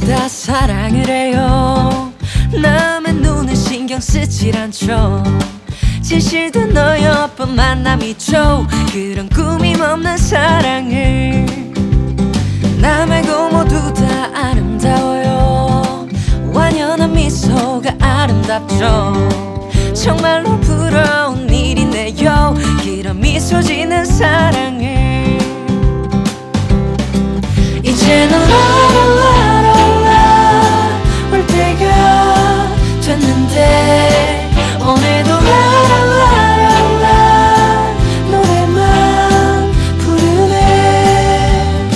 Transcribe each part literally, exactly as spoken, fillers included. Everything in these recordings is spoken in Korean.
다 사랑을 해요. 남의 눈을 신경 쓰질 않죠. 진실도 너여쁜 만남이죠. 그런 꾸밈 없는 사랑을. 나 말고 모두 다 아름다워요. 완연한 미소가 아름답죠. 정말로 부러운 일이네요. 그런 미소 짓는 사랑을. 이제는 라라라라라 올 때가 됐는데 오늘도 라라라라라 노래만 부르네.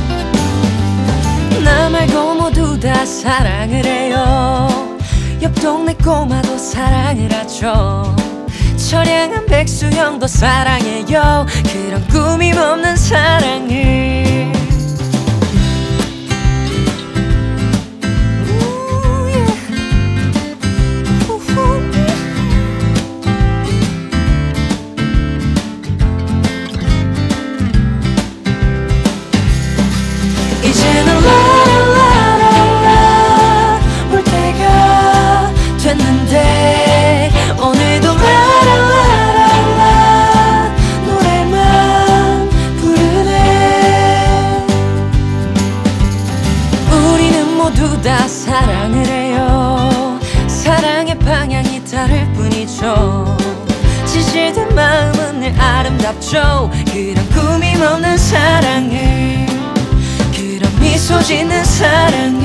나 말고 모두 다 사랑을 해요. 옆 동네 꼬마도 사랑을 하죠. 처량한 백수형도 사랑해요. 그런 꾸밈 없는 사랑을. 이제는 라라라라라 올 때가 됐는데 오늘도 라라라라라 노래만 부르네. 우리는 모두 다 사랑을 해요. 사랑의 방향이 다를 뿐이죠. 진실된 마음은 늘 아름답죠. 그런 꾸밈 없는 사랑을. 미소 짓는 사랑.